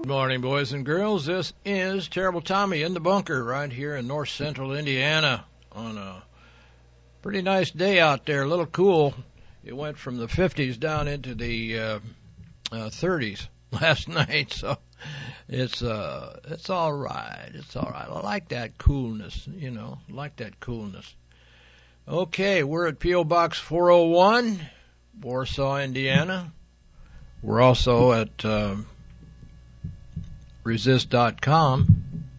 Good morning, boys and girls. This is Terrible Tommy in the bunker right here in north central Indiana on a pretty nice day out there. A little cool. It went from the 50s down into the 30s last night, so it's all right. It's all right. I like that coolness, like that coolness. Okay, we're at P.O. Box 401, Warsaw, Indiana. We're also at resist.com,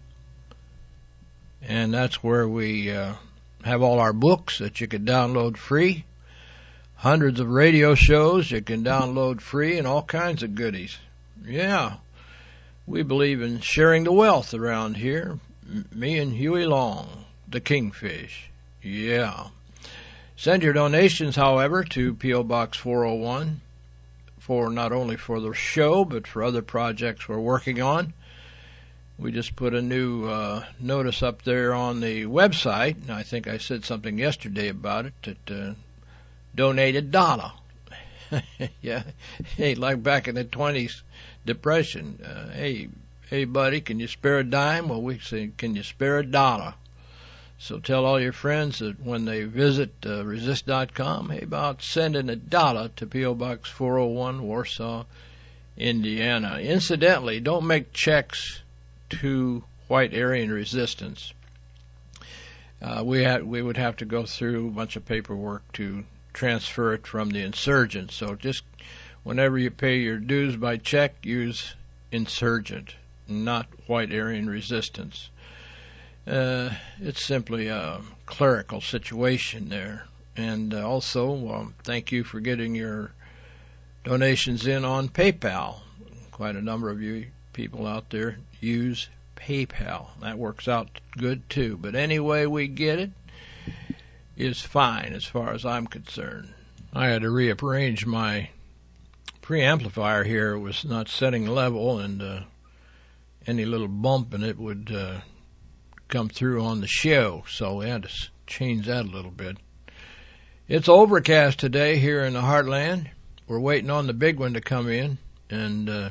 and that's where we have all our books that you can download free, hundreds of radio shows you can download free, and all kinds of goodies. Yeah, we believe in sharing the wealth around here, me and Huey Long, the Kingfish. Yeah. Send your donations, however, to P.O. Box 401 for not only for the show, but for other projects we're working on. We just put a new notice up there on the website, and I think I said something yesterday about it, that donate $1. Yeah, hey, like back in the 20s Depression. Hey, buddy, can you spare a dime? Well, we say, can you spare $1? So tell all your friends that when they visit resist.com, hey, about sending $1 to P.O. Box 401, Warsaw, Indiana. Incidentally, don't make checks to White Aryan Resistance. We would have to go through a bunch of paperwork to transfer it from the insurgent. So just whenever you pay your dues by check, use insurgent, not White Aryan Resistance. It's simply a clerical situation there. And also, thank you for getting your donations in on PayPal. Quite a number of you people out there use PayPal. That works out good, too. But any way we get it is fine as far as I'm concerned. I had to rearrange my preamplifier here. It was not setting level, and any little bump in it would come through on the show, so we had to change that a little bit. It's overcast today here in the Heartland. We're waiting on the big one to come in, and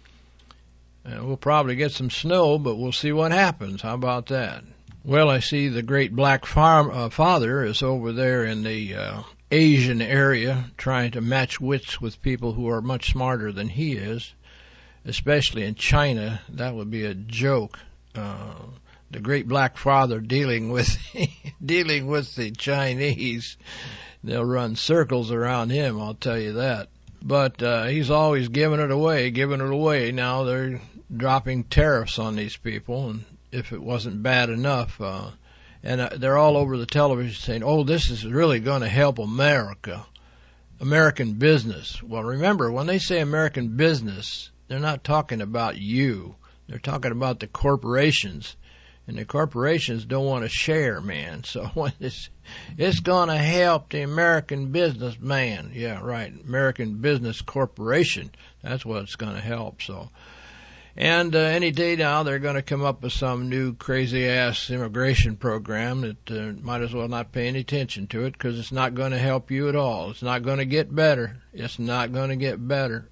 we'll probably get some snow, but we'll see what happens. How about that? Well, I see the great black father is over there in the Asian area trying to match wits with people who are much smarter than he is, especially in China. That would be a joke. The great black father dealing with the Chinese. They'll run circles around him, I'll tell you that. But he's always giving it away. Now they're dropping tariffs on these people, and if it wasn't bad enough, and they're all over the television saying, oh, this is really going to help American business. Well, remember, when they say American business, they're not talking about you. They're talking about the corporations. And the corporations don't want to share, man. So when it's going to help the American businessman. Yeah, right. American Business Corporation. That's what it's going to help. So, and any day now they're going to come up with some new crazy-ass immigration program that might as well not pay any attention to it, because it's not going to help you at all. It's not going to get better. It's not going to get better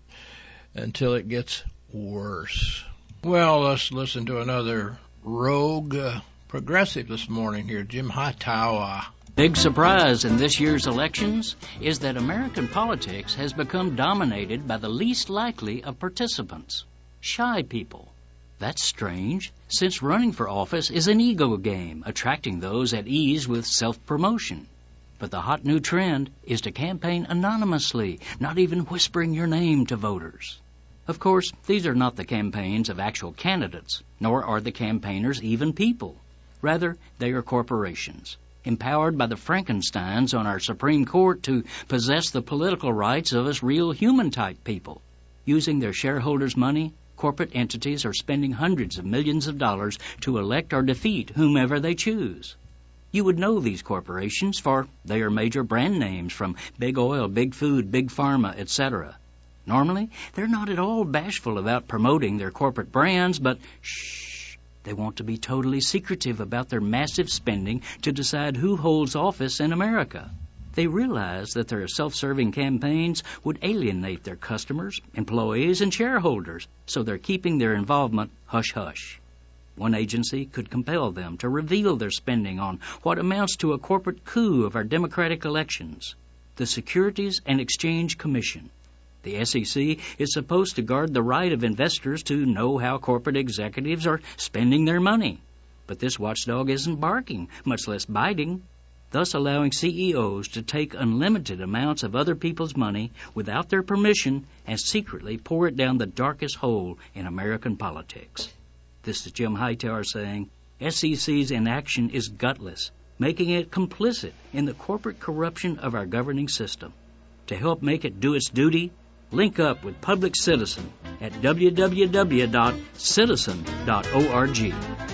until it gets worse. Well, let's listen to another rogue progressive this morning here, Jim Hightower. Big surprise in this year's elections is that American politics has become dominated by the least likely of participants, shy people. That's strange, since running for office is an ego game, attracting those at ease with self-promotion. But the hot new trend is to campaign anonymously, not even whispering your name to voters. Of course, these are not the campaigns of actual candidates, nor are the campaigners even people. Rather, they are corporations, empowered by the Frankensteins on our Supreme Court to possess the political rights of us real human-type people. Using their shareholders' money, corporate entities are spending hundreds of millions of dollars to elect or defeat whomever they choose. You would know these corporations, for they are major brand names from big oil, big food, big pharma, etc. Normally, they're not at all bashful about promoting their corporate brands, but shh, they want to be totally secretive about their massive spending to decide who holds office in America. They realized that their self-serving campaigns would alienate their customers, employees, and shareholders, so they're keeping their involvement hush-hush. One agency could compel them to reveal their spending on what amounts to a corporate coup of our democratic elections, the Securities and Exchange Commission. The SEC is supposed to guard the right of investors to know how corporate executives are spending their money. But this watchdog isn't barking, much less biting, thus allowing CEOs to take unlimited amounts of other people's money without their permission and secretly pour it down the darkest hole in American politics. This is Jim Hightower saying, SEC's inaction is gutless, making it complicit in the corporate corruption of our governing system. To help make it do its duty, link up with Public Citizen at www.citizen.org.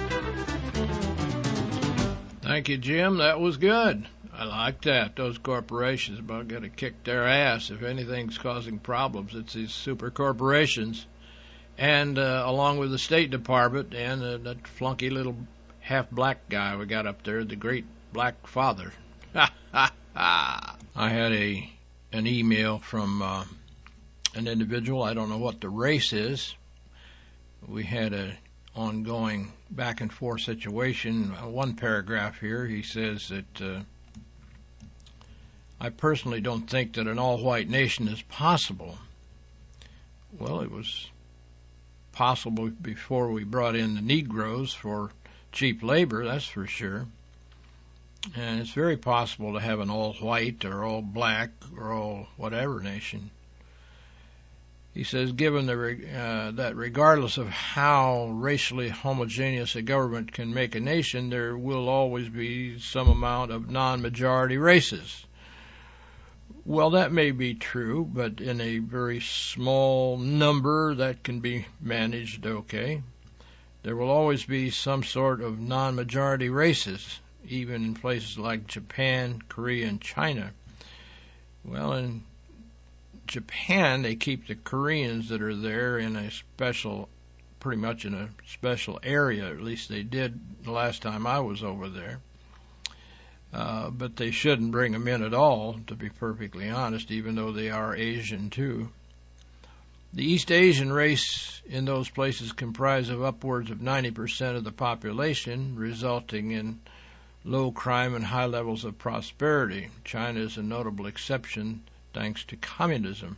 Thank you, Jim. That was good. I like that. Those corporations about got to kick their ass. If anything's causing problems, it's these super corporations. And along with the State Department and that flunky little half-black guy we got up there, the great black father. I had an email from an individual. I don't know what the race is. We had an ongoing back-and-forth situation. One paragraph here, he says that I personally don't think that an all-white nation is possible. Well, it was possible before we brought in the Negroes for cheap labor, that's for sure. And it's very possible to have an all-white or all-black or all-whatever nation. He says, given that regardless of how racially homogeneous a government can make a nation, there will always be some amount of non-majority races. Well, that may be true, but in a very small number that can be managed okay. There will always be some sort of non-majority races, even in places like Japan, Korea, and China. Well, in Japan, they keep the Koreans that are there in a special, pretty much in a special area. At least they did the last time I was over there. But they shouldn't bring them in at all, to be perfectly honest, even though they are Asian too. The East Asian race in those places comprise of upwards of 90% of the population, resulting in low crime and high levels of prosperity. China is a notable exception thanks to communism.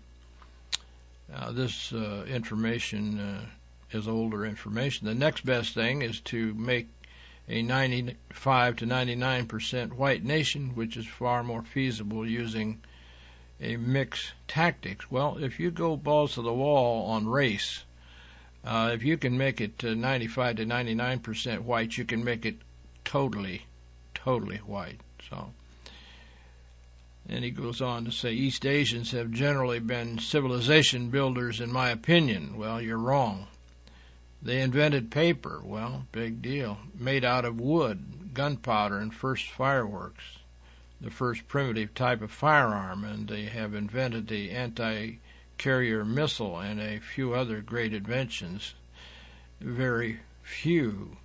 This information is older information. The next best thing is to make a 95 to 99% white nation, which is far more feasible using a mixed tactics. Well, if you go balls to the wall on race, if you can make it 95 to 99% white, you can make it totally white. So, and he goes on to say, East Asians have generally been civilization builders, in my opinion. Well, you're wrong. They invented paper. Well, big deal. Made out of wood, gunpowder, and first fireworks, the first primitive type of firearm, and they have invented the anti-carrier missile and a few other great inventions. Very few.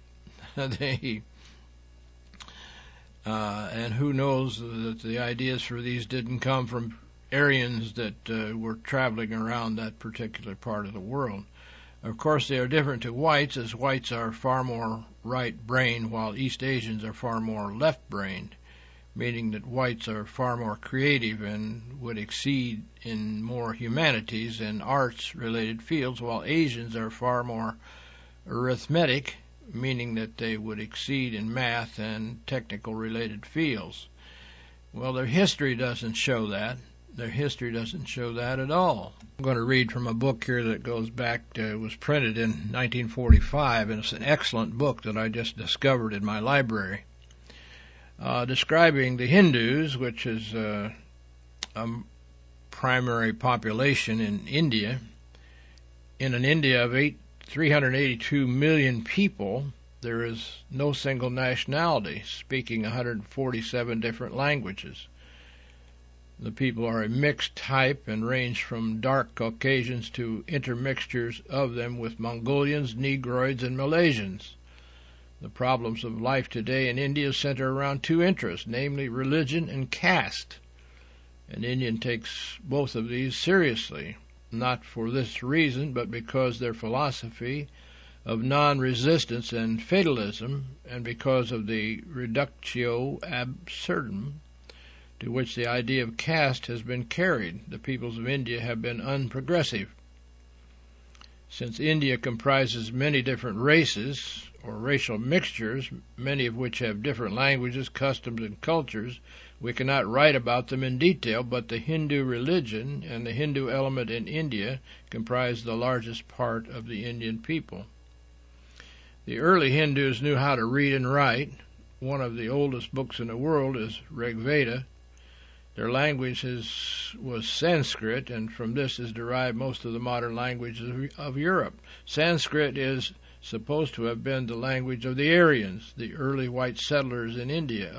And who knows that the ideas for these didn't come from Aryans that were traveling around that particular part of the world. Of course, they are different to whites, as whites are far more right-brained, while East Asians are far more left-brained, meaning that whites are far more creative and would exceed in more humanities and arts-related fields, while Asians are far more arithmetic, meaning that they would exceed in math and technical-related fields. Well, their history doesn't show that. Their history doesn't show that at all. I'm going to read from a book here that goes back to, it was printed in 1945, and it's an excellent book that I just discovered in my library, describing the Hindus, which is a primary population in India. In an India of 382 million people, there is no single nationality, speaking 147 different languages. The people are a mixed type and range from dark Caucasians to intermixtures of them with Mongolians, Negroids, and Malaysians. The problems of life today in India center around two interests, namely religion and caste. An Indian takes both of these seriously, not for this reason, but because their philosophy of non-resistance and fatalism, and because of the reductio absurdum to which the idea of caste has been carried. The peoples of India have been unprogressive. Since India comprises many different races, or racial mixtures, many of which have different languages, customs, and cultures, we cannot write about them in detail, but the Hindu religion and the Hindu element in India comprise the largest part of the Indian people. The early Hindus knew how to read and write. One of the oldest books in the world is Rig Veda. Their language was Sanskrit, and from this is derived most of the modern languages of Europe. Sanskrit is supposed to have been the language of the Aryans, the early white settlers in India.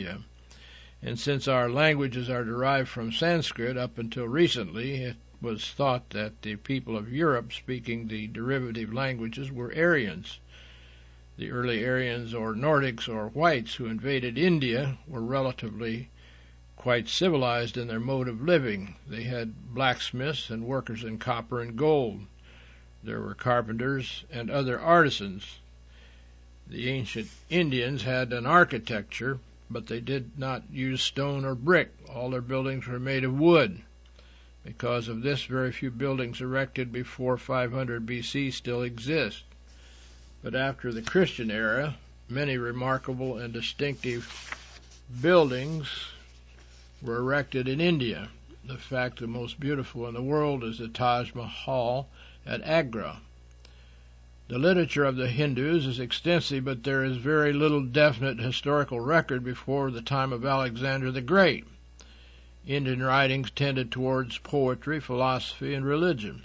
And since our languages are derived from Sanskrit up until recently, it was thought that the people of Europe speaking the derivative languages were Aryans. The early Aryans, or Nordics, or whites who invaded India were relatively quite civilized in their mode of living. They had blacksmiths and workers in copper and gold. There were carpenters and other artisans. The ancient Indians had an architecture, but they did not use stone or brick. All their buildings were made of wood. Because of this, very few buildings erected before 500 BC still exist. But after the Christian era, many remarkable and distinctive buildings were erected in India. In fact, the most beautiful in the world is the Taj Mahal at Agra. The literature of the Hindus is extensive, but there is very little definite historical record before the time of Alexander the Great. Indian writings tended towards poetry, philosophy, and religion.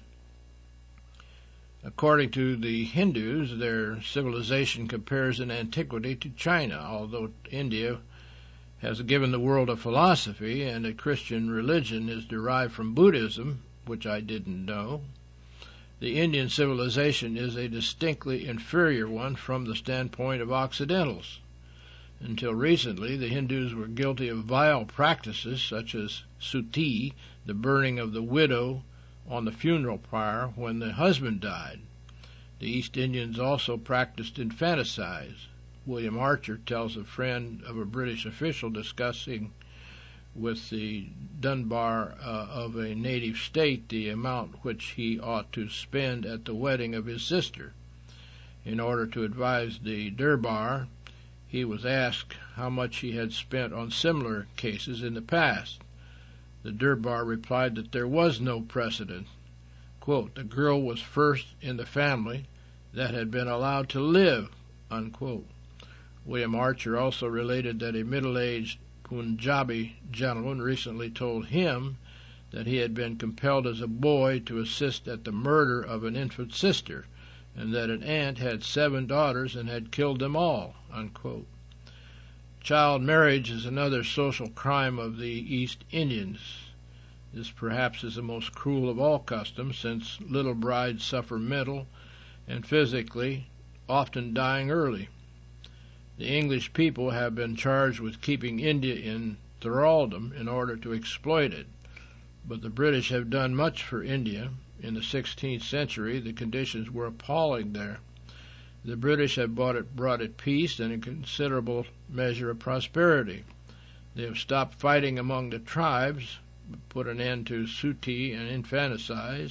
According to the Hindus, their civilization compares in antiquity to China, although India has given the world a philosophy, and a Christian religion is derived from Buddhism, which I didn't know. The Indian civilization is a distinctly inferior one from the standpoint of Occidentals. Until recently, the Hindus were guilty of vile practices such as suti, the burning of the widow on the funeral pyre when the husband died. The East Indians also practiced infanticide. William Archer tells a friend of a British official discussing with the Dunbar of a native state the amount which he ought to spend at the wedding of his sister. In order to advise the Durbar, he was asked how much he had spent on similar cases in the past. The Durbar replied that there was no precedent. Quote, the girl was first in the family that had been allowed to live, unquote. William Archer also related that a middle-aged Punjabi gentleman recently told him that he had been compelled as a boy to assist at the murder of an infant sister, and that an aunt had 7 daughters and had killed them all, unquote. Child marriage is another social crime of the East Indians. This perhaps is the most cruel of all customs, since little brides suffer mental and physically, often dying early. The English people have been charged with keeping India in thraldom in order to exploit it, but the British have done much for India. In the 16th century, the conditions were appalling there. The British have brought it peace and a considerable measure of prosperity. They have stopped fighting among the tribes, put an end to suti and infanticide,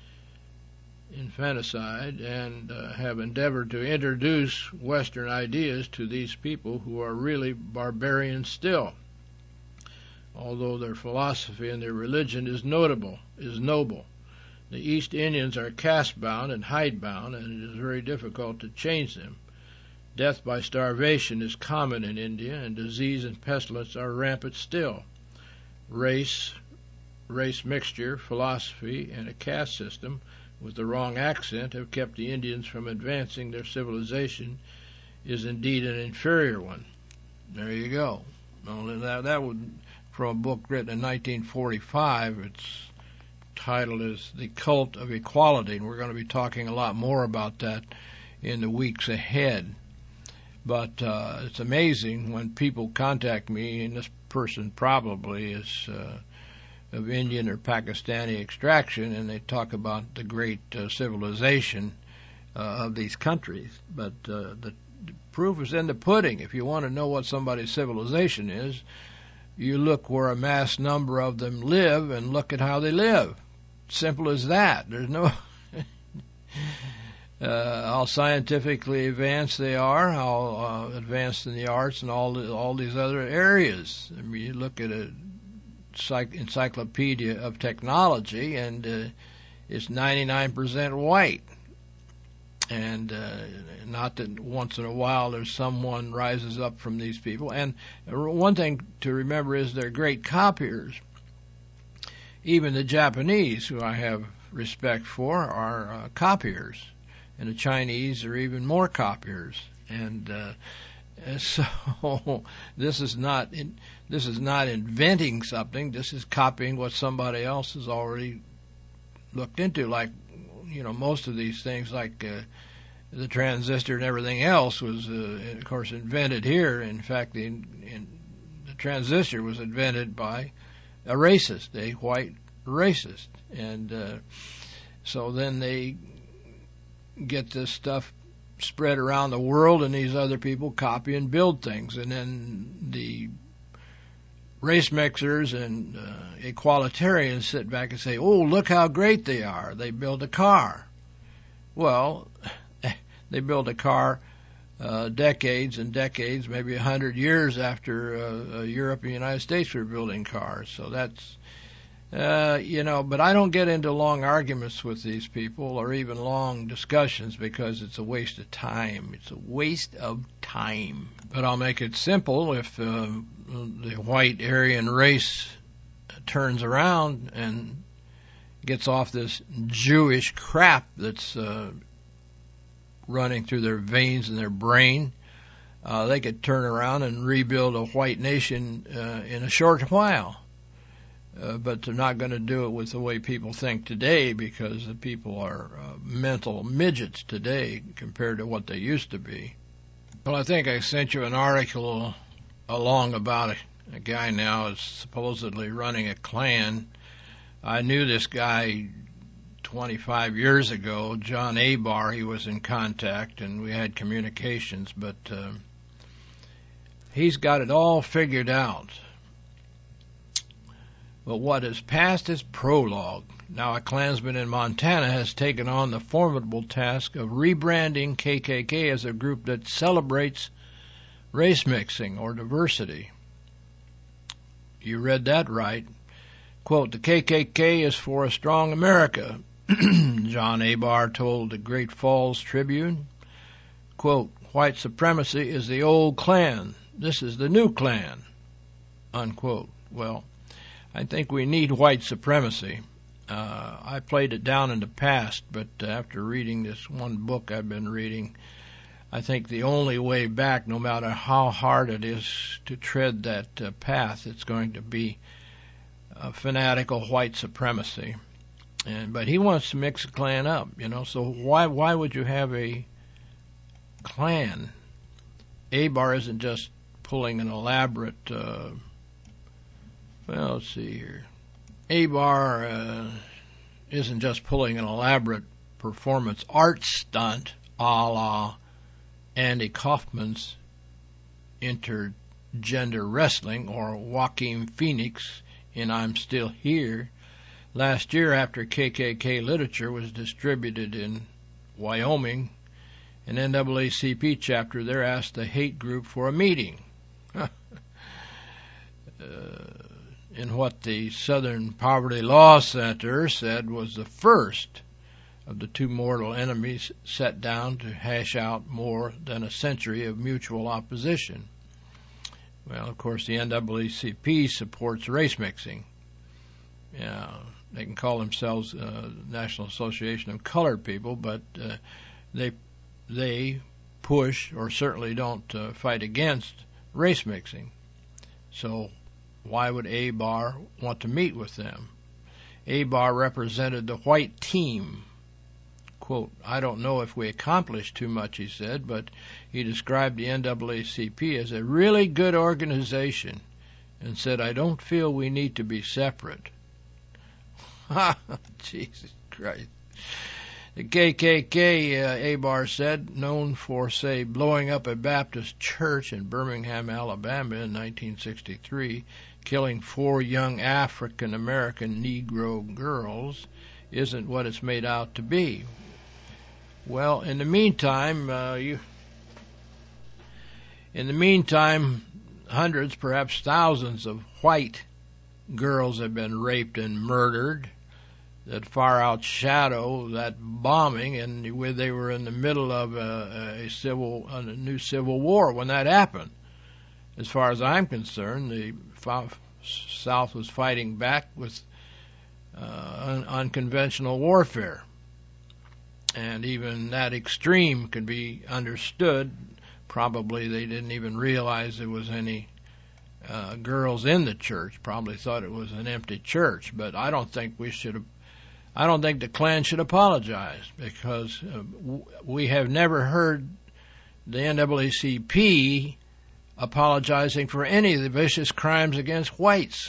and have endeavored to introduce Western ideas to these people who are really barbarians still, although their philosophy and their religion is noble. The East Indians are caste-bound and hide-bound, and it is very difficult to change them. Death by starvation is common in India, and disease and pestilence are rampant still. Race mixture, philosophy, and a caste system with the wrong accent have kept the Indians from advancing. Their civilization is indeed an inferior one. There you go. Only that was from a book written in 1945. Its title is The Cult of Equality, and we're going to be talking a lot more about that in the weeks ahead. But it's amazing when people contact me, and this person probably is of Indian or Pakistani extraction, and they talk about the great civilization of these countries. But the proof is in the pudding. If you want to know what somebody's civilization is, you look where a mass number of them live and look at how they live. Simple as that. There's no how scientifically advanced they are, how advanced in the arts and all these other areas. I mean, you look at a encyclopedia of technology, and it's 99% white. And not that once in a while there's someone rises up from these people. And one thing to remember is they're great copiers. Even the Japanese, who I have respect for, are copiers. And the Chinese are even more copiers. And so this is not inventing something. This is copying what somebody else has already looked into. Like, most of these things, like the transistor and everything else, was, of course, invented here. In fact, the transistor was invented by a racist, a white racist. And so then they get this stuff spread around the world, and these other people copy and build things. And then the race mixers and equalitarians sit back and say, oh, look how great they are. They build a car. Well, they build a car decades and decades, maybe 100 years after Europe and the United States were building cars. So that's, but I don't get into long arguments with these people or even long discussions, because it's a waste of time. It's a waste of time. But I'll make it simple. If the white Aryan race turns around and gets off this Jewish crap that's running through their veins and their brain, they could turn around and rebuild a white nation in a short while. But they're not going to do it with the way people think today, because the people are mental midgets today compared to what they used to be. Well, I think I sent you an article along about a guy now is supposedly running a Klan. I knew this guy 25 years ago, John Abar. He was in contact, and we had communications, but he's got it all figured out. But what is past is prologue. Now a Klansman in Montana has taken on the formidable task of rebranding KKK as a group that celebrates race mixing or diversity. You read that right. Quote, the KKK is for a strong America, John Abar told the Great Falls Tribune. Quote, white supremacy is the old Klan. This is the new Klan. Unquote. Well, I think we need white supremacy. I played it down in the past, but after reading this one book I've been reading, I think the only way back, no matter how hard it is to tread that path, it's going to be fanatical white supremacy. But he wants to mix the Klan up, so why would you have a Klan? Abar isn't just pulling an elaborate, let's see here. Abar isn't just pulling an elaborate performance art stunt a la Andy Kaufman's Intergender Wrestling or Joaquin Phoenix in I'm Still Here. Last year, after KKK literature was distributed in Wyoming, an NAACP chapter there asked the hate group for a meeting. In what the Southern Poverty Law Center said was the first of the two mortal enemies set down to hash out more than a century of mutual opposition. Well, of course, the NAACP supports race mixing. Yeah, they can call themselves National Association of Colored People, but they push or certainly don't fight against race mixing. So why would Abar want to meet with them? Abar represented the white team. Quote, I don't know if we accomplished too much, he said, but he described the NAACP as a really good organization and said, I don't feel we need to be separate. Jesus Christ. The KKK, Abar said, known for, say, blowing up a Baptist church in Birmingham, Alabama in 1963, killing 4 young African-American Negro girls, isn't what it's made out to be. Well, in the meantime, hundreds, perhaps thousands of white girls have been raped and murdered that far outshadow that bombing, and where they were in the middle of a new civil war when that happened. As far as I'm concerned, the South was fighting back with unconventional warfare, and even that extreme could be understood. Probably they didn't even realize there was any girls in the church. Probably thought it was an empty church. But I don't think the Klan should apologize, because we have never heard the NAACP apologizing for any of the vicious crimes against whites.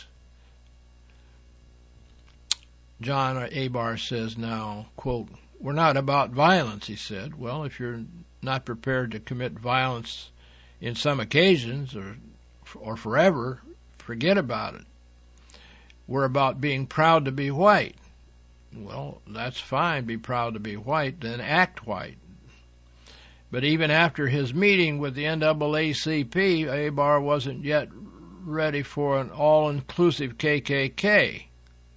John Abar says now, quote, "We're not about violence," he said. Well, if you're not prepared to commit violence in some occasions or forever, forget about it. We're about being proud to be white. Well, that's fine, be proud to be white, then act white. But even after his meeting with the NAACP, Abar wasn't yet ready for an all-inclusive KKK.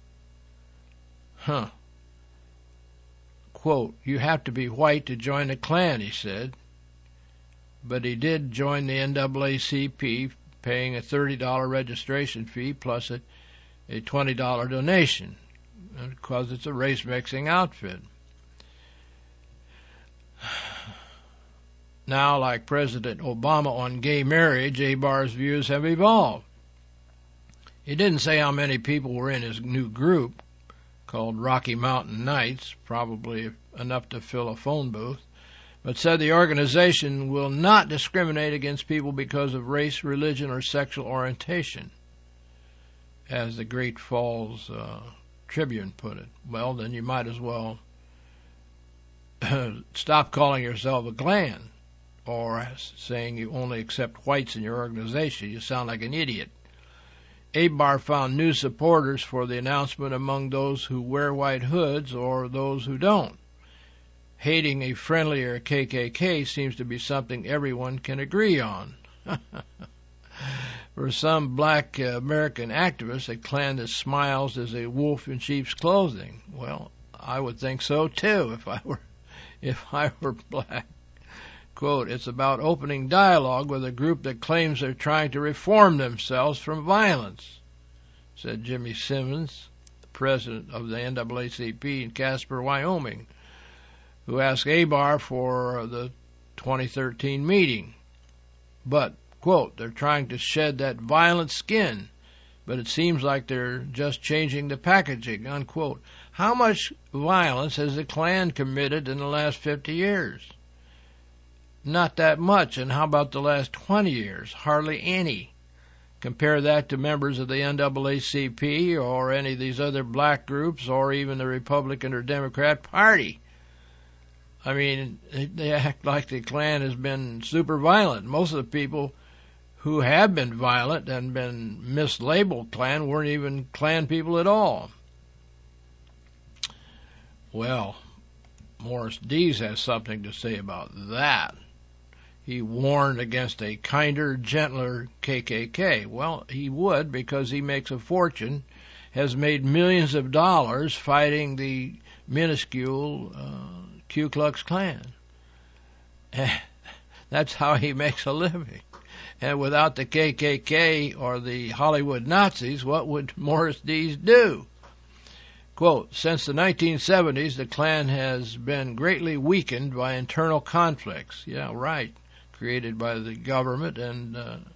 Quote, "You have to be white to join the Klan," he said. But he did join the NAACP, paying a $30 registration fee plus a $20 donation, because it's a race-mixing outfit. Now, like President Obama on gay marriage, Abar's views have evolved. He didn't say how many people were in his new group, called Rocky Mountain Knights, probably enough to fill a phone booth, but said the organization will not discriminate against people because of race, religion, or sexual orientation, as the Great Falls Tribune put it. Well, then you might as well stop calling yourself a Klan, or saying you only accept whites in your organization. You sound like an idiot. Abar found new supporters for the announcement among those who wear white hoods or those who don't. Hating a friendlier KKK seems to be something everyone can agree on. For some black American activists, a Klan that smiles is a wolf in sheep's clothing. Well, I would think so too if I were black. Quote, "It's about opening dialogue with a group that claims they're trying to reform themselves from violence," said Jimmy Simmons, the president of the NAACP in Casper, Wyoming, who asked Abar for the 2013 meeting. But, quote, "They're trying to shed that violent skin, but it seems like they're just changing the packaging," unquote. How much violence has the Klan committed in the last 50 years? Not that much. And how about the last 20 years? Hardly any. Compare that to members of the NAACP or any of these other black groups or even the Republican or Democrat Party. I mean, they act like the Klan has been super violent. Most of the people who have been violent and been mislabeled Klan weren't even Klan people at all. Well, Morris Dees has something to say about that. He warned against a kinder, gentler KKK. Well, he would, because he makes a fortune, has made millions of dollars fighting the minuscule Ku Klux Klan. That's how he makes a living. And without the KKK or the Hollywood Nazis, what would Morris Dees do? Quote, "Since the 1970s, the Klan has been greatly weakened by internal conflicts." Yeah, right. Created by the government and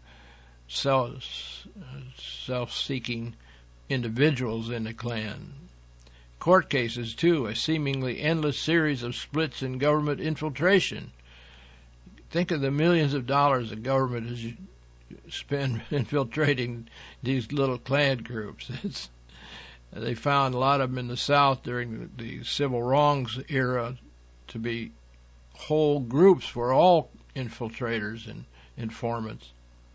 self-seeking individuals in the Klan. Court cases, too, a seemingly endless series of splits in government infiltration. Think of the millions of dollars the government has spent infiltrating these little Klan groups. They found a lot of them in the South during the civil wrongs era to be whole groups were all infiltrators and informants.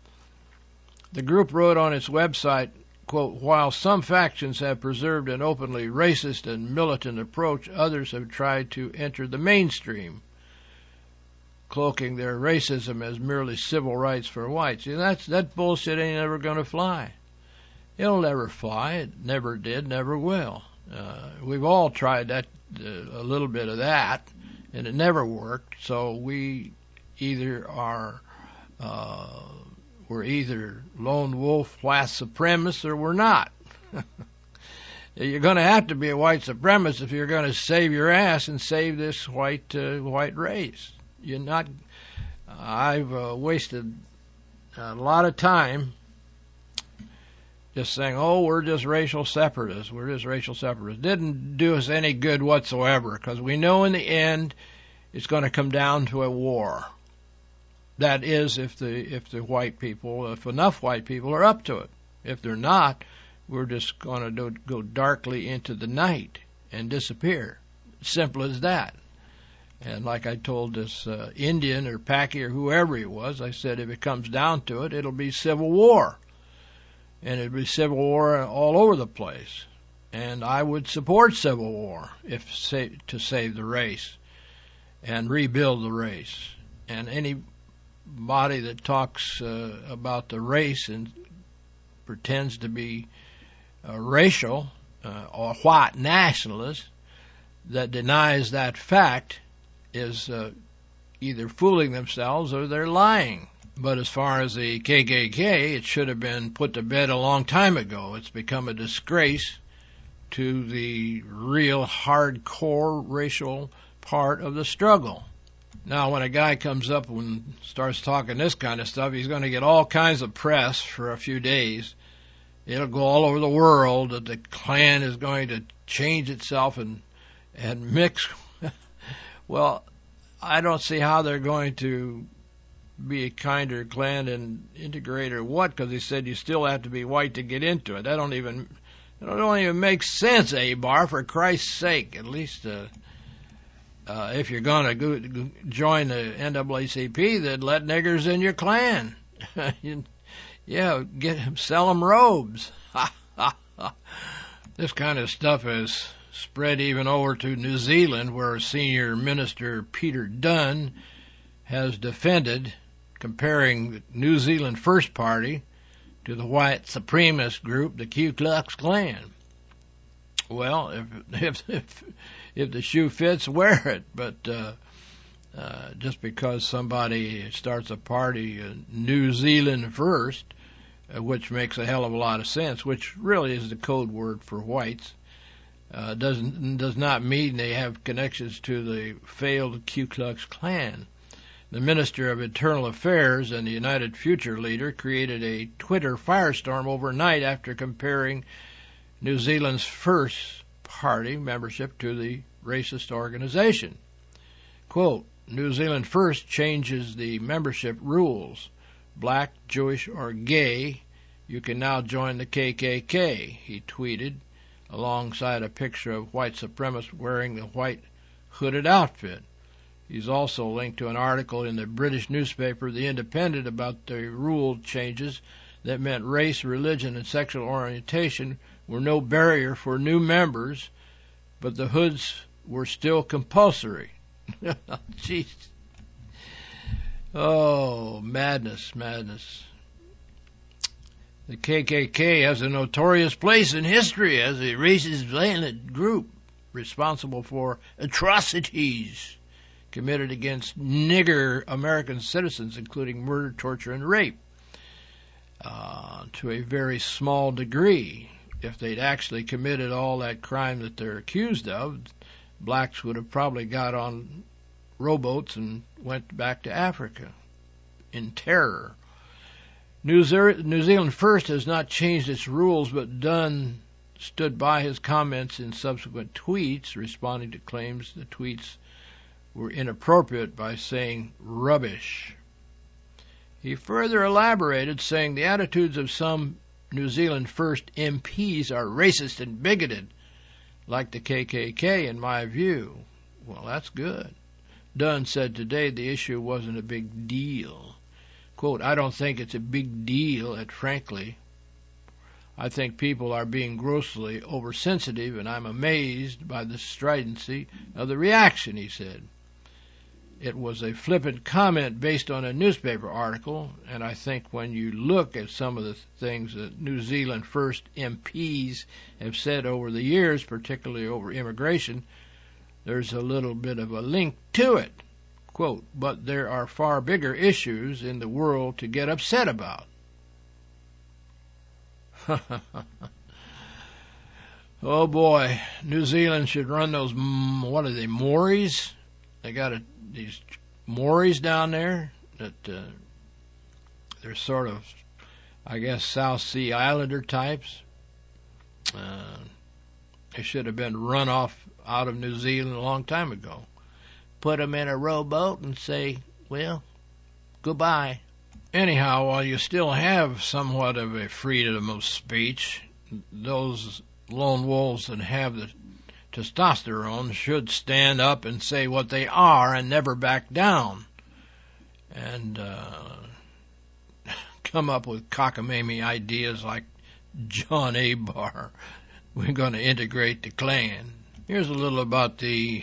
The group wrote on its website, quote, "While some factions have preserved an openly racist and militant approach, others have tried to enter the mainstream, cloaking their racism as merely civil rights for whites." See, that bullshit ain't ever going to fly. It'll never fly. It never did, never will. We've all tried that, a little bit of that, and it never worked. So we either are, we're either lone wolf, white supremacists, or we're not. You're going to have to be a white supremacist if you're going to save your ass and save this white race. You're not. I've wasted a lot of time just saying, "Oh, we're just racial separatists. We're just racial separatists." Didn't do us any good whatsoever, because we know in the end it's going to come down to a war. That is, if the white people, if enough white people are up to it. If they're not, we're just going to go darkly into the night and disappear. Simple as that. And like I told this Indian or Paki or whoever he was, I said, if it comes down to it, it'll be civil war. And it'd be civil war all over the place. And I would support civil war to save the race and rebuild the race. And anybody that talks about the race and pretends to be racial or white nationalist that denies that fact is either fooling themselves or they're lying. But as far as the KKK, it should have been put to bed a long time ago. It's become a disgrace to the real hardcore racial part of the struggle. Now, when a guy comes up and starts talking this kind of stuff, he's going to get all kinds of press for a few days. It'll go all over the world that the Klan is going to change itself and mix. Well, I don't see how they're going to be a kinder Klan and integrate or what, because he said you still have to be white to get into it. That don't even make sense, Abar, for Christ's sake. At least if you're going to join the NAACP, then let niggers in your Klan. Yeah, sell them robes. This kind of stuff has spread even over to New Zealand, where Senior Minister Peter Dunn has defended comparing the New Zealand First Party to the white supremacist group, the Ku Klux Klan. Well, if the shoe fits, wear it. But just because somebody starts a party, New Zealand First, which makes a hell of a lot of sense, which really is the code word for whites, does not mean they have connections to the failed Ku Klux Klan. The Minister of Internal Affairs and the United Future leader created a Twitter firestorm overnight after comparing New Zealand's First Party membership to the racist organization. Quote, New Zealand First changes the membership rules. Black, Jewish, or gay, you can now join the KKK, he tweeted, alongside a picture of white supremacists wearing the white hooded outfit. He's also linked to an article in the British newspaper The Independent about the rule changes that meant race, religion, and sexual orientation were no barrier for new members, but the hoods were still compulsory. Jeez. Oh, madness. The KKK has a notorious place in history as a racist, violent group responsible for atrocities committed against nigger American citizens, including murder, torture, and rape, to a very small degree. If they'd actually committed all that crime that they're accused of, blacks would have probably got on rowboats and went back to Africa in terror. New Zealand First has not changed its rules, but Dunn stood by his comments in subsequent tweets, responding to claims the tweets were inappropriate by saying rubbish. He further elaborated, saying the attitudes of some New Zealand First MPs are racist and bigoted, like the KKK, in my view. Well, that's good. Dunn said today the issue wasn't a big deal. Quote, I don't think it's a big deal, frankly. I think people are being grossly oversensitive, and I'm amazed by the stridency of the reaction, he said. It was a flippant comment based on a newspaper article, and I think when you look at some of the things that New Zealand First MPs have said over the years, particularly over immigration, there's a little bit of a link to it. Quote, but there are far bigger issues in the world to get upset about. Oh boy, New Zealand should run those, what are they, Maoris? They got these Maoris down there that they're sort of, I guess, South Sea Islander types. They should have been run off out of New Zealand a long time ago. Put them in a rowboat and say, well, goodbye. Anyhow, while you still have somewhat of a freedom of speech, those lone wolves that have the testosterone should stand up and say what they are and never back down and come up with cockamamie ideas like John Abar. We're going to integrate the Klan. Here's a little about the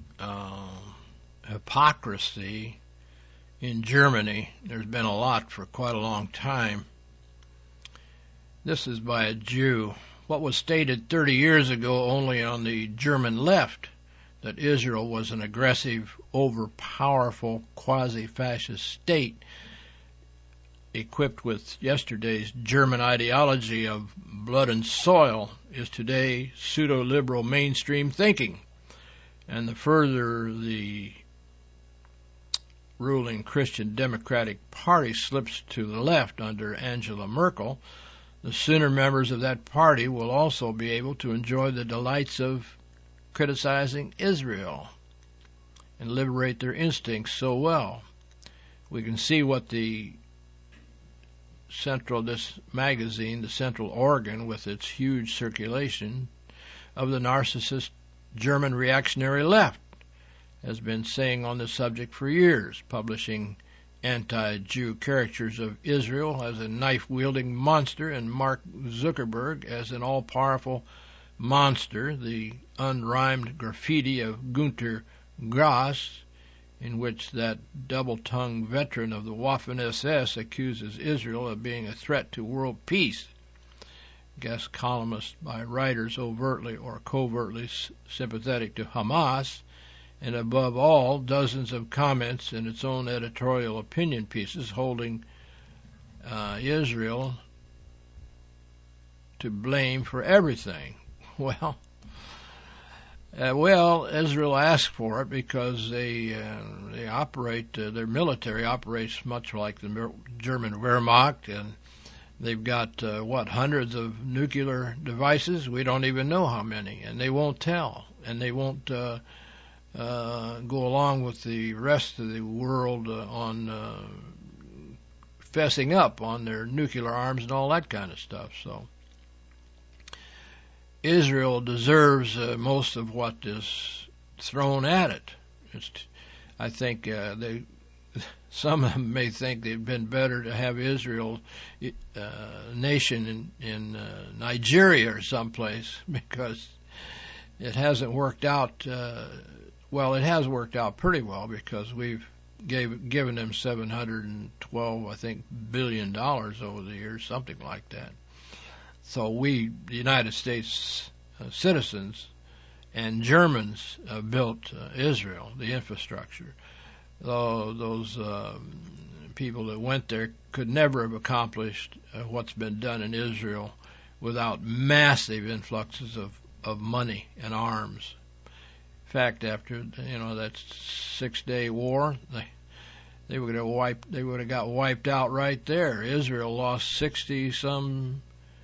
hypocrisy in Germany. There's been a lot for quite a long time. This is by a Jew. What was stated 30 years ago only on the German left, that Israel was an aggressive, overpowerful, quasi-fascist state equipped with yesterday's German ideology of blood and soil, is today pseudo-liberal mainstream thinking. And the further the ruling Christian Democratic Party slips to the left under Angela Merkel, the sooner members of that party will also be able to enjoy the delights of criticizing Israel and liberate their instincts so well. We can see what this magazine, the Central Organ, with its huge circulation of the narcissist German reactionary left, has been saying on the subject for years, publishing anti-Jew caricatures of Israel as a knife-wielding monster and Mark Zuckerberg as an all-powerful monster, the unrhymed graffiti of Gunter Grass, in which that double-tongued veteran of the Waffen-SS accuses Israel of being a threat to world peace. Guest columnist by writers overtly or covertly sympathetic to Hamas, and above all, dozens of comments in its own editorial opinion pieces holding Israel to blame for everything. Well, Israel asked for it because they operate, their military operates much like the German Wehrmacht, and they've got, hundreds of nuclear devices? We don't even know how many, and they won't tell, and they won't go along with the rest of the world on fessing up on their nuclear arms and all that kind of stuff. So Israel deserves most of what is thrown at it. I think some of them may think it'd been better to have Israel nation in Nigeria or someplace, because it hasn't worked out. Well, it has worked out pretty well, because we've given them $712 billion over the years, something like that. So we, the United States citizens and Germans, built Israel, the infrastructure. Those people that went there could never have accomplished what's been done in Israel without massive influxes of money and arms. In fact, after that 6-day war, they would have got wiped out right there. Israel lost 60-some.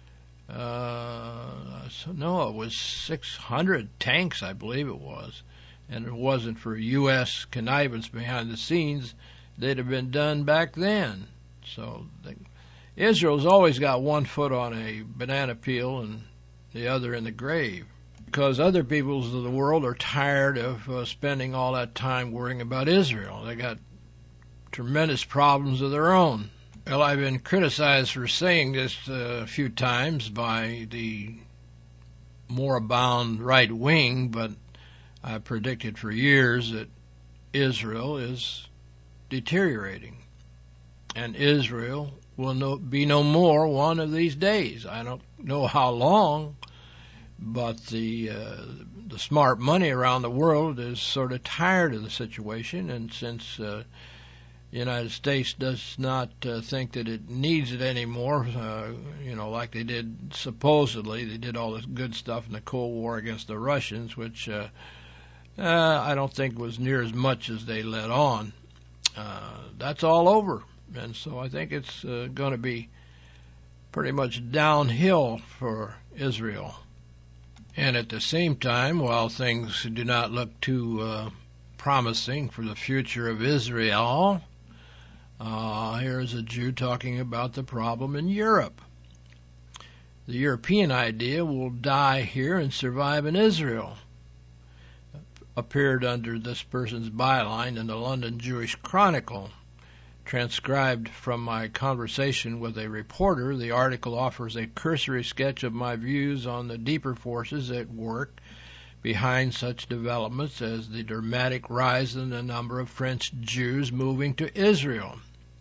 It was 600 tanks, I believe it was. And if it wasn't for U.S. connivance behind the scenes, they'd have been done back then. So Israel's always got one foot on a banana peel and the other in the grave, because other peoples of the world are tired of spending all that time worrying about Israel. They got tremendous problems of their own. Well, I've been criticized for saying this a few times by the moribund right wing, but I predicted for years that Israel is deteriorating, and Israel will be no more one of these days. I don't know how long, but the smart money around the world is sort of tired of the situation, and since the United States does not think that it needs it anymore, like they did supposedly, they did all this good stuff in the Cold War against the Russians, which I don't think was near as much as they let on. That's all over. And so I think it's going to be pretty much downhill for Israel. And at the same time, while things do not look too promising for the future of Israel, here's a Jew talking about the problem in Europe. The European idea will die here and survive in Israel. Appeared under this person's byline in the London Jewish Chronicle. Transcribed from my conversation with a reporter, the article offers a cursory sketch of my views on the deeper forces at work behind such developments as the dramatic rise in the number of French Jews moving to Israel.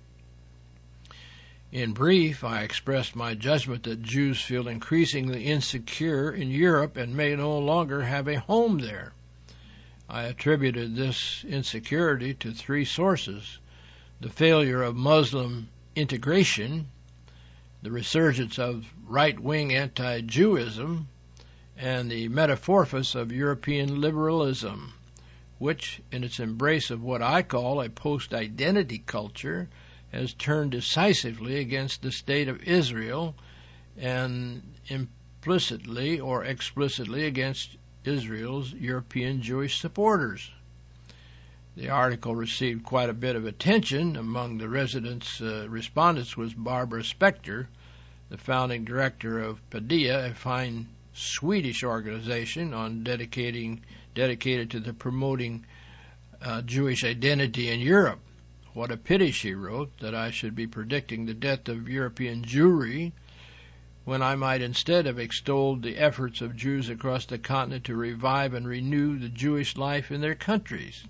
In brief, I expressed my judgment that Jews feel increasingly insecure in Europe and may no longer have a home there. I attributed this insecurity to three sources: the failure of Muslim integration, the resurgence of right-wing anti-Jewism, and the metamorphosis of European liberalism, which, in its embrace of what I call a post-identity culture, has turned decisively against the state of Israel and implicitly or explicitly against Israel's European Jewish supporters. The article received quite a bit of attention. Among the respondents was Barbara Spector, the founding director of Padilla, a fine Swedish organization dedicated to the promoting Jewish identity in Europe. What a pity, she wrote, that I should be predicting the death of European Jewry when I might instead have extolled the efforts of Jews across the continent to revive and renew the Jewish life in their countries.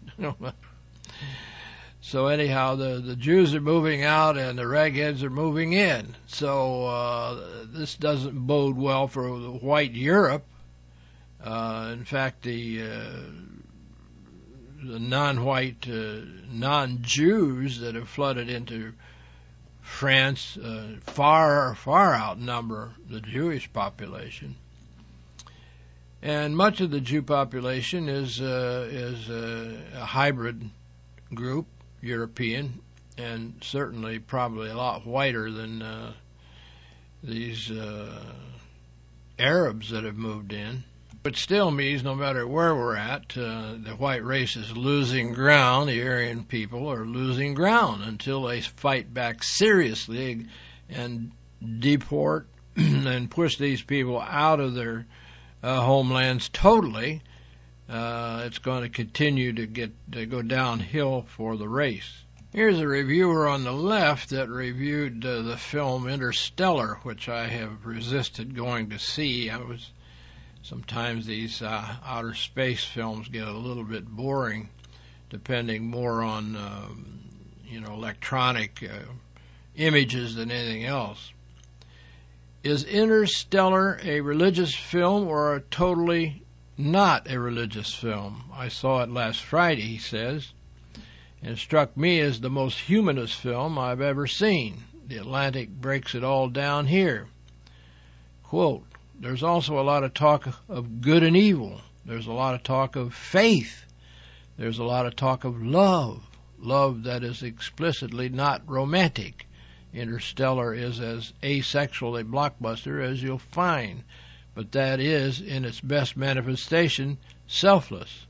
So anyhow, the Jews are moving out and the ragheads are moving in. So this doesn't bode well for the white Europe. In fact, the non-white, non-Jews that have flooded into France far outnumber the Jewish population, and much of the Jew population is a hybrid group, European, and certainly probably a lot whiter than these Arabs that have moved in. But still means no matter where we're at, the white race is losing ground. The Aryan people are losing ground until they fight back seriously and deport and push these people out of their homelands totally. It's going to continue to go downhill for the race. Here's a reviewer on the left that reviewed the film Interstellar, which I have resisted going to see. Sometimes these outer space films get a little bit boring, depending more on electronic images than anything else. Is Interstellar a religious film or a totally not a religious film? I saw it last Friday, he says, and it struck me as the most humanist film I've ever seen. The Atlantic breaks it all down here. Quote, there's also a lot of talk of good and evil. There's a lot of talk of faith. There's a lot of talk of love that is explicitly not romantic. Interstellar is as asexual a blockbuster as you'll find, but that is, in its best manifestation, selfless.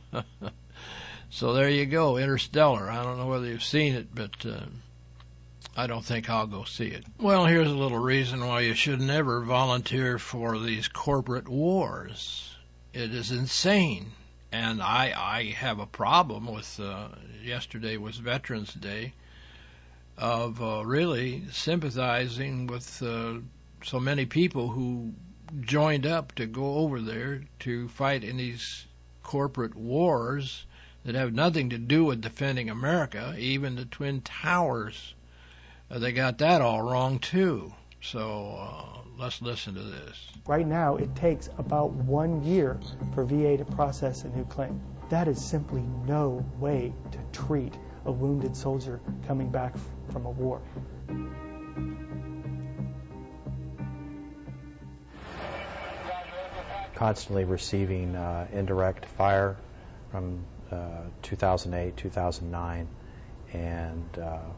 So there you go, Interstellar. I don't know whether you've seen it, but I don't think I'll go see it. Well, here's a little reason why you should never volunteer for these corporate wars. It is insane. And I have a problem with, yesterday was Veterans Day, of really sympathizing with so many people who joined up to go over there to fight in these corporate wars that have nothing to do with defending America. Even the Twin Towers, they got that all wrong too. So let's listen to this. Right now, it takes about 1 year for VA to process a new claim. That is simply no way to treat a wounded soldier coming back from a war. Constantly receiving indirect fire from 2008, 2009, and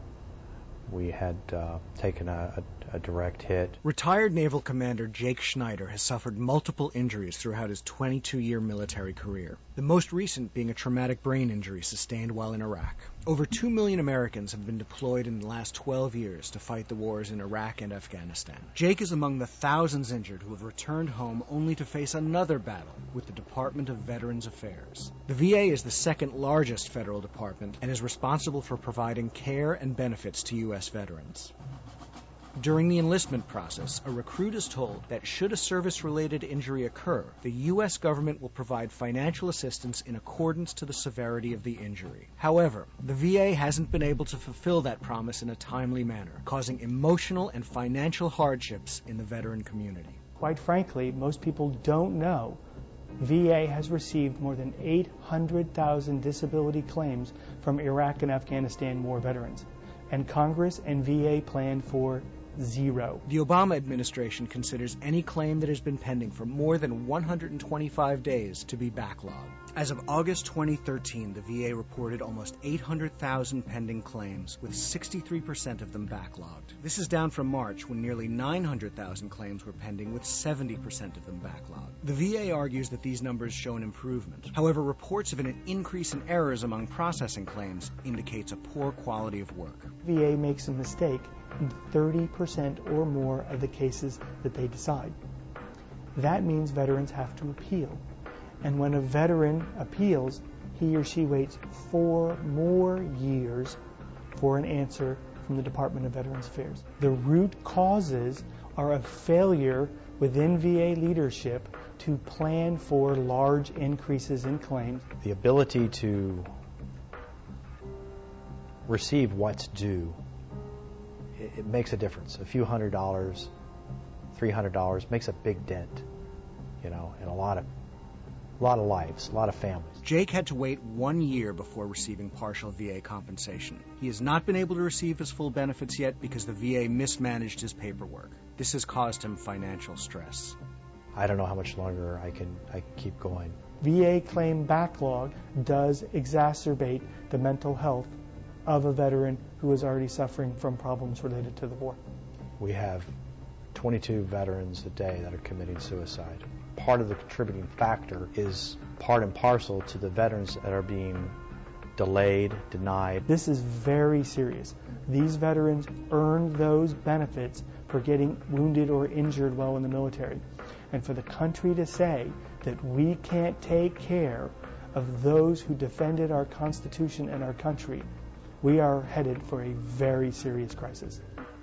we had taken a direct hit. Retired Naval Commander Jake Schneider has suffered multiple injuries throughout his 22-year military career, the most recent being a traumatic brain injury sustained while in Iraq. Over 2 million Americans have been deployed in the last 12 years to fight the wars in Iraq and Afghanistan. Jake is among the thousands injured who have returned home only to face another battle with the Department of Veterans Affairs. The VA is the second largest federal department and is responsible for providing care and benefits to U.S. veterans. During the enlistment process, a recruit is told that should a service-related injury occur, the U.S. government will provide financial assistance in accordance to the severity of the injury. However, the VA hasn't been able to fulfill that promise in a timely manner, causing emotional and financial hardships in the veteran community. Quite frankly, most people don't know VA has received more than 800,000 disability claims from Iraq and Afghanistan war veterans, and Congress and VA plan for zero. The Obama administration considers any claim that has been pending for more than 125 days to be backlogged. As of August 2013, the VA reported almost 800,000 pending claims, with 63% of them backlogged. This is down from March, when nearly 900,000 claims were pending, with 70% of them backlogged. The VA argues that these numbers show an improvement. However, reports of an increase in errors among processing claims indicates a poor quality of work. VA makes a mistake in 30% or more of the cases that they decide. That means veterans have to appeal. And when a veteran appeals, he or she waits 4 more years for an answer from the Department of Veterans Affairs. The root causes are a failure within VA leadership to plan for large increases in claims. The ability to receive what's due, it makes a difference. A few $100s, $300 makes a big dent, in a lot of lives, a lot of families. Jake had to wait 1 year before receiving partial VA compensation. He has not been able to receive his full benefits yet because the VA mismanaged his paperwork. This has caused him financial stress. I don't know how much longer I can keep going. VA claim backlog does exacerbate the mental health of a veteran who is already suffering from problems related to the war. We have 22 veterans a day that are committing suicide. Part of the contributing factor is part and parcel to the veterans that are being delayed, denied. This is very serious. These veterans earned those benefits for getting wounded or injured while in the military. And for the country to say that we can't take care of those who defended our Constitution and our country, we are headed for a very serious crisis.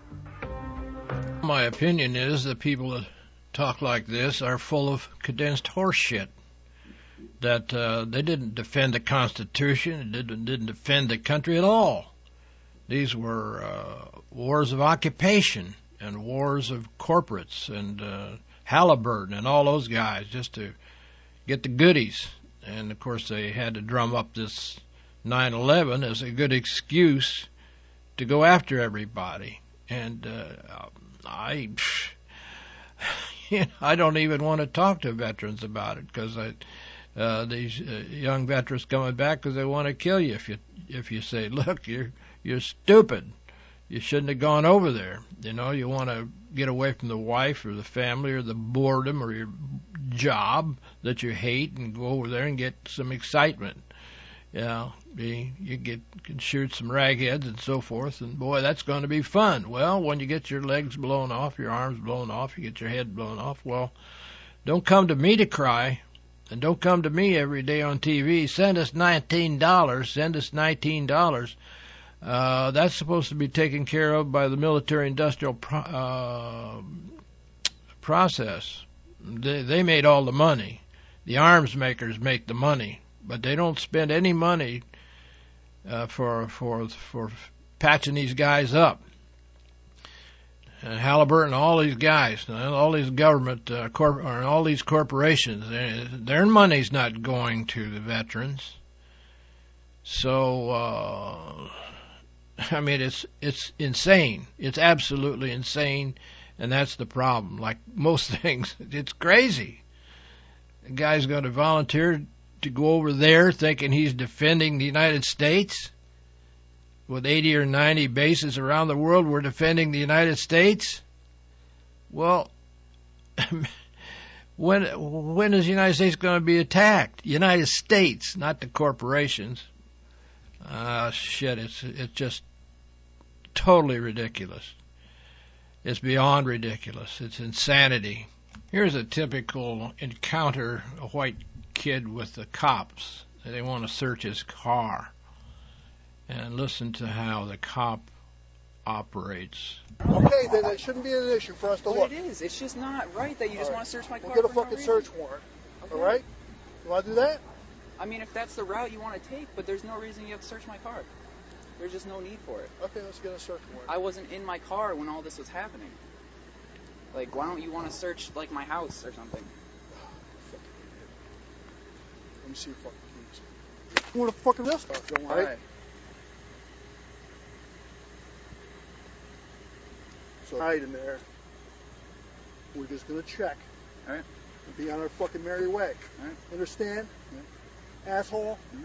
My opinion is that people that talk like this are full of condensed horse shit. That they didn't defend the Constitution, didn't defend the country at all. These were wars of occupation and wars of corporates and Halliburton and all those guys just to get the goodies. And, of course, they had to drum up this 9/11 as a good excuse to go after everybody. And I don't even want to talk to veterans about it, because these young veterans coming back because they want to kill you if you say, look, you're stupid. You shouldn't have gone over there. You want to get away from the wife or the family or the boredom or your job that you hate and go over there and get some excitement. You can shoot some ragheads and so forth, and boy, that's going to be fun. Well, when you get your legs blown off, your arms blown off, you get your head blown off, well, don't come to me to cry, and don't come to me every day on TV. Send us $19. Send us $19. That's supposed to be taken care of by the military-industrial process. They made all the money. The arms makers make the money, but they don't spend any money for patching these guys up. And Halliburton, all these guys, all these government all these corporations, their money's not going to the veterans. So, I mean, it's insane. It's absolutely insane, and that's the problem. Like most things, it's crazy. The guy's going to volunteer to go over there thinking he's defending the United States. With 80 or 90 bases around the world, we're defending the United States. Well, when is the United States going to be attacked? United States, not the corporations. Shit, it's just totally ridiculous. It's beyond ridiculous. It's insanity. Here's a typical encounter, a white kid with the cops. They want to search his car. And listen to how the cop operates. Okay, then it shouldn't be an issue for us to look. It is. It's just not right that you just want to search my car. We'll get a fucking search warrant. Okay. All right? You want to do that? I mean, if that's the route you want to take, but there's no reason you have to search my car. There's just no need for it. Okay, let's get a search warrant. I wasn't in my car when all this was happening. Like, why don't you want to search, like, my house or something? Let me see your fucking keys. You want to fucking wrist off, don't worry. Right. So, hide in there. We're just going to check. All right. And be on our fucking merry way. All right. Understand? Yeah. Asshole? Mm-hmm.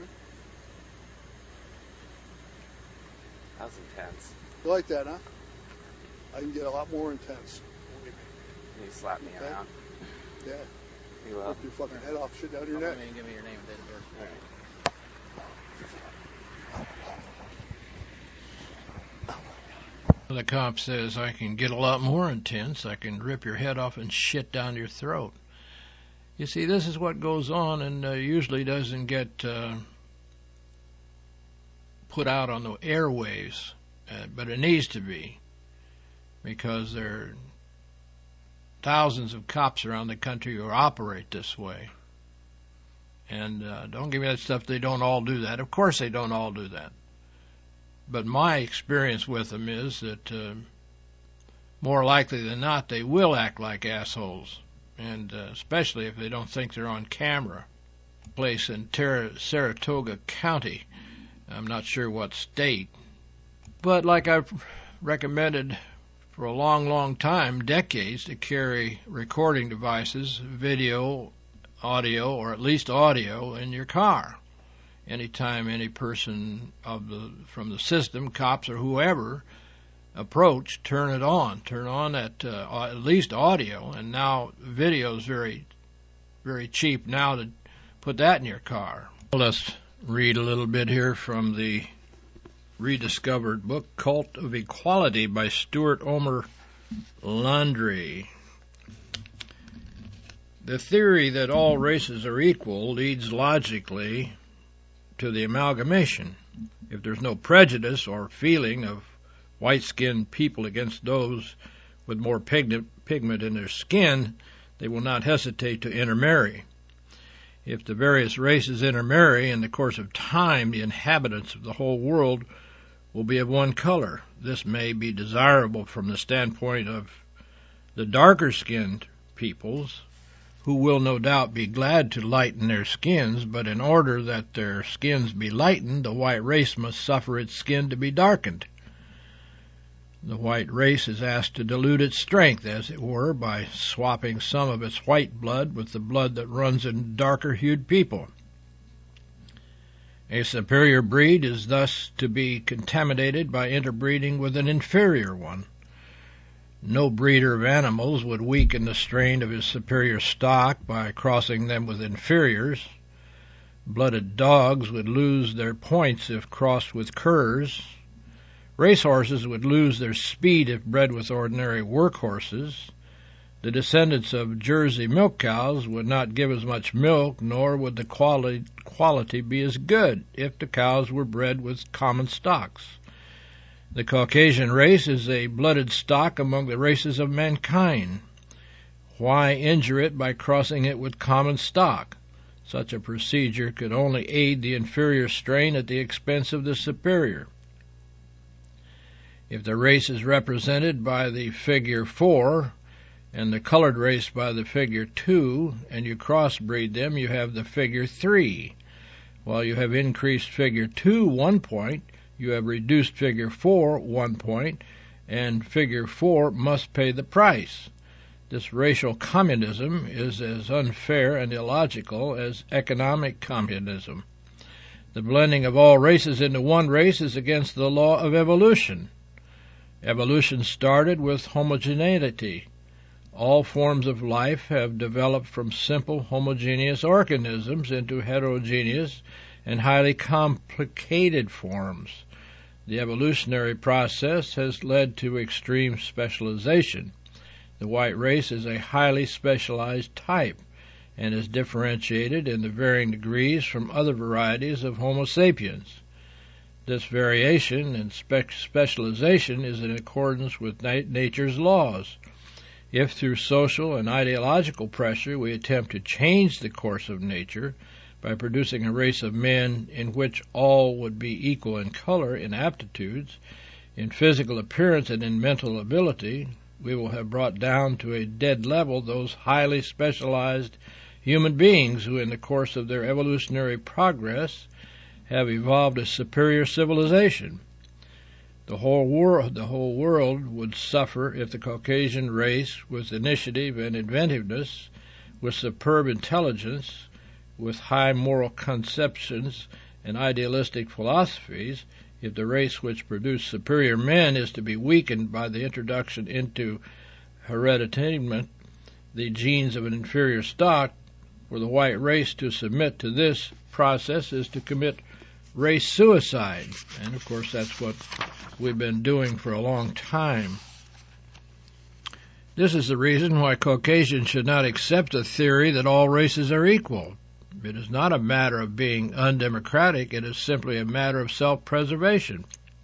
That was intense. You like that, huh? I can get a lot more intense. You slap me around. Yeah. You will. Rip your fucking head off, shit down your neck. Give me your name, then. All right. The cop says, I can get a lot more intense. I can rip your head off and shit down your throat. You see, this is what goes on and usually doesn't get put out on the airwaves, but it needs to be, because there are thousands of cops around the country who operate this way. And don't give me that stuff, they don't all do that. Of course they don't all do that. But my experience with them is that more likely than not, they will act like assholes, and especially if they don't think they're on camera. Place in Saratoga County, I'm not sure what state, but like I've recommended for a long, long time, decades, to carry recording devices, video, audio, or at least audio in your car. Anytime any person from the system, cops or whoever, approach, turn it on. Turn on that at least audio, and now video is very, very cheap now to put that in your car. Let's read a little bit here from the rediscovered book, Cult of Equality by Stuart Omer Landry. The theory that all races are equal leads logically to the amalgamation. If there's no prejudice or feeling of white-skinned people against those with more pigment in their skin, they will not hesitate to intermarry. If the various races intermarry, in the course of time, the inhabitants of the whole world will be of one color. This may be desirable from the standpoint of the darker-skinned peoples, who will no doubt be glad to lighten their skins, but in order that their skins be lightened, the white race must suffer its skin to be darkened. The white race is asked to dilute its strength, as it were, by swapping some of its white blood with the blood that runs in darker-hued people. A superior breed is thus to be contaminated by interbreeding with an inferior one. No breeder of animals would weaken the strain of his superior stock by crossing them with inferiors. Blooded dogs would lose their points if crossed with curs. Racehorses would lose their speed if bred with ordinary workhorses. The descendants of Jersey milk cows would not give as much milk, nor would the quality be as good if the cows were bred with common stocks. The Caucasian race is a blooded stock among the races of mankind. Why injure it by crossing it with common stock? Such a procedure could only aid the inferior strain at the expense of the superior. If the race is represented by the figure 4 and the colored race by the figure 2, and you crossbreed them, you have the figure 3. While you have increased figure 2 1 point, you have reduced figure 4 1 point, and figure 4 must pay the price. This racial communism is as unfair and illogical as economic communism. The blending of all races into one race is against the law of evolution. Evolution started with homogeneity. All forms of life have developed from simple homogeneous organisms into heterogeneous and highly complicated forms. The evolutionary process has led to extreme specialization. The white race is a highly specialized type and is differentiated in the varying degrees from other varieties of Homo sapiens. This variation and specialization is in accordance with nature's laws. If through social and ideological pressure we attempt to change the course of nature by producing a race of men in which all would be equal in color, in aptitudes, in physical appearance, and in mental ability, we will have brought down to a dead level those highly specialized human beings who, in the course of their evolutionary progress, have evolved a superior civilization. The whole world would suffer if the Caucasian race, with initiative and inventiveness, with superb intelligence, with high moral conceptions and idealistic philosophies, if the race which produced superior men is to be weakened by the introduction into hereditatement the genes of an inferior stock, for the white race to submit to this process is to commit race suicide. And, of course, that's what we've been doing for a long time. This is the reason why Caucasians should not accept the theory that all races are equal. It is not a matter of being undemocratic. It is simply a matter of self-preservation.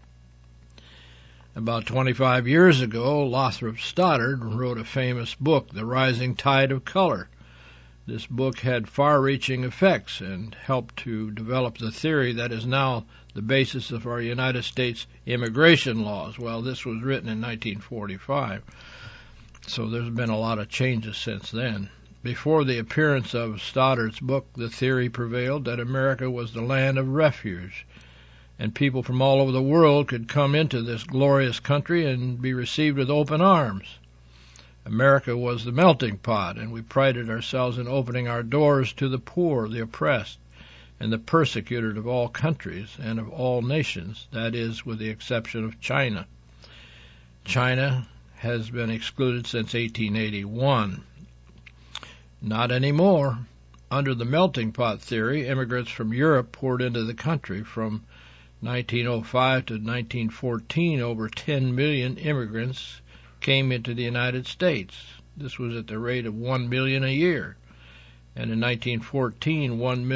About 25 years ago, Lothrop Stoddard wrote a famous book, The Rising Tide of Color. This book had far-reaching effects and helped to develop the theory that is now the basis of our United States immigration laws. Well, this was written in 1945, so there's been a lot of changes since then. Before the appearance of Stoddard's book, the theory prevailed that America was the land of refuge, and people from all over the world could come into this glorious country and be received with open arms. America was the melting pot, and we prided ourselves in opening our doors to the poor, the oppressed, and the persecuted of all countries and of all nations, that is, with the exception of China. China has been excluded since 1881. Not anymore. Under the melting pot theory, immigrants from Europe poured into the country. From 1905 to 1914, over 10 million immigrants came into the United States. This was at the rate of 1 million a year. And in 1914,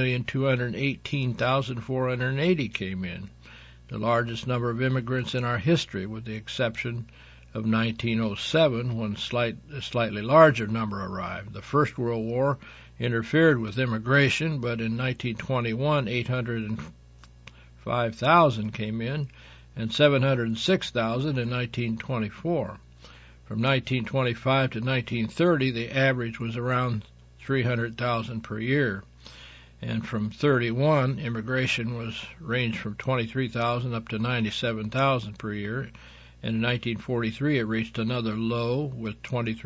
1,218,480 came in, the largest number of immigrants in our history, with the exception of 1907, when a slightly larger number arrived. The First World War interfered with immigration, but in 1921, 805,000 came in, and 706,000 in 1924. From 1925 to 1930, the average was around 300,000 per year. And from 31, immigration ranged from 23,000 up to 97,000 per year. And in 1943, it reached another low with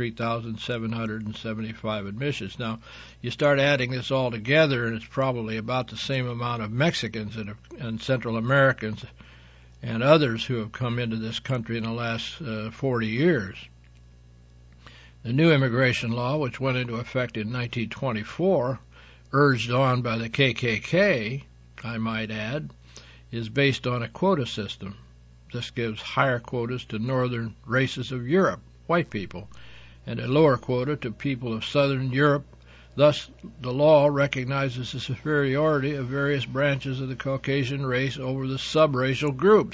23,775 admissions. Now, you start adding this all together, and it's probably about the same amount of Mexicans and Central Americans and others who have come into this country in the last 40 years. The new immigration law, which went into effect in 1924, urged on by the KKK, I might add, is based on a quota system. This gives higher quotas to northern races of Europe, white people, and a lower quota to people of southern Europe. Thus, the law recognizes the superiority of various branches of the Caucasian race over the subracial groups.